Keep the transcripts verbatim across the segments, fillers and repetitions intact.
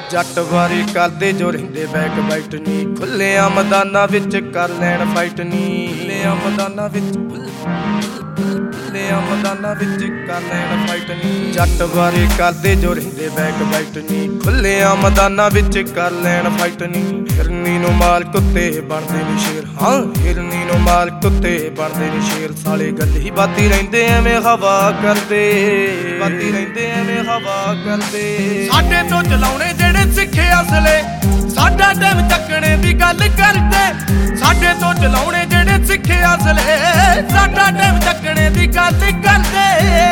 जट बारे करदे जो रहिंदे बैक बाइट नी खुल्लियां मैदानां विच कर लैण फाइट नी खुल्लियां मैदानां विच खुल्लियां मैदानां विच कर लैण फाइट नी जट बारे करदे जो रहिंदे बैक बाइट नी खुल्लियां मैदानां विच कर लैण फाइट नी हिरनी नूं माल कुत्ते बनदे नी शेर हां हिरनी नूं माल कुत्ते बनदे नी शेर साले गल ही बाती रहिंदे एवें हवा करदे बाती रहिंदे एवें हवा करदे साडे तो चलाउणे जेड़े सिखे असले साडा टाइम चक्कणे दी गल करदे साडे तो चलाउणे जेड़े सिखे असले साडा टाइम चक्कणे दी गल करदे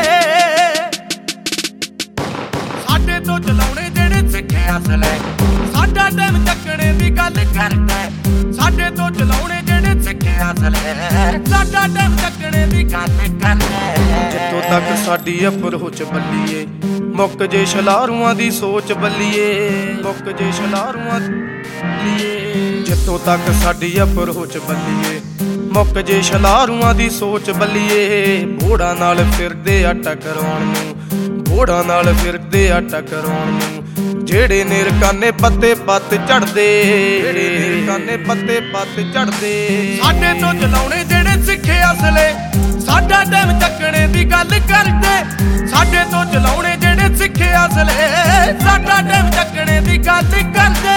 साडे तो चलाउणे जेड़े सिखे असले साडा टाइम चक्कणे दी गल करदे साडे तो चलाउणे जेड़े सिखे असले साडा टाइम चक्कणे दी गल करदे जित्थों तक साडी अप्रोच बल्लीए मुक जे छलारूआं दी सोच बल्लीए मुक जे छलारूआं बल्लीए जित्थों तक साडी अप्रोच बल्लीए मुक जे छलारूआं दी सोच बल्लीए भोड़ा नाल फिरदे आ टकराउण नूं भोड़ा नाल फिरदे आ टकराउण नूं जेड़े निरकाने पत्ते पत्त चढ़दे जेड़े निरकाने पत्ते पत्त चढ़दे साडे तो चलाउणे जेड़े सिखे असले साडा टाइम चक्कणे दी गल करदे साडे तो चलाउणे जेड़े सिखे असले साडा टाइम चक्कणे दी गल करदे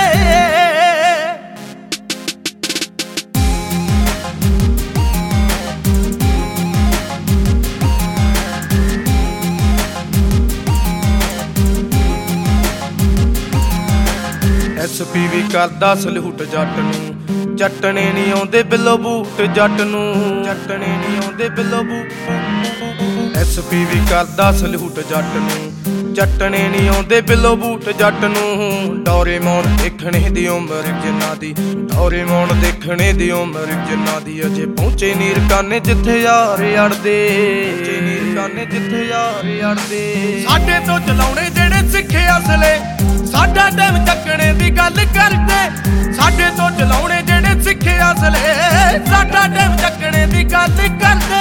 एस पी भी करदा सलूट जट नूं जटने नहीं आउंदे बिलो बूट जट नूं जटने नहीं आउंदे बिलो बूट एस पी भी करदा सलूट जट नूं जटने नहीं आउंदे बिलो बूट जट नूं डोरेमोन देखणे दी उमर जिन्ना दी डोरेमोन देखणे दी उमर जिन्ना दी अजे पहुंचे नीरकाने जिथे यार अड़दे नीरकाने जिथे यार अड़दे साडे तो चलाउणे जेड़े सिखे असले साडा टाइम चक्कणे दी गल करदे साडे तो चलाउणे जेड़े सिखे असले साडा टाइम चक्कणे दी गल करदे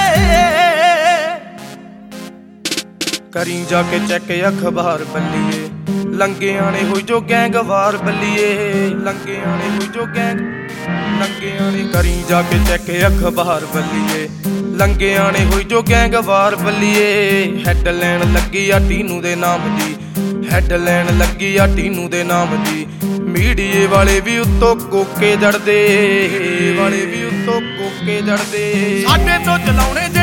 करी जाके चेक अखबार बल्लीए लंगे आने हुई जो गैंग वार बल्लीए लंगे आने हुई जो गैंग लंगे आने करी जाके चेक अखबार बल्लीए लंगे आने हुई जो गैंग वार बल्लीए हैडलाइन लगी आ टीनू दे नाम दी हैडलाइन लगी आ टीनू दे नाम दी मीडिए वाले भी उत्तों कोके जड़दे वाले भी उत्तों कोके जड़दे साडे तो चलाउणे